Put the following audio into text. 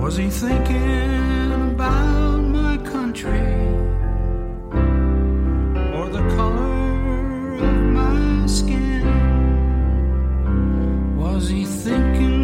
Was he thinking about my country or the color of my skin? Was he thinking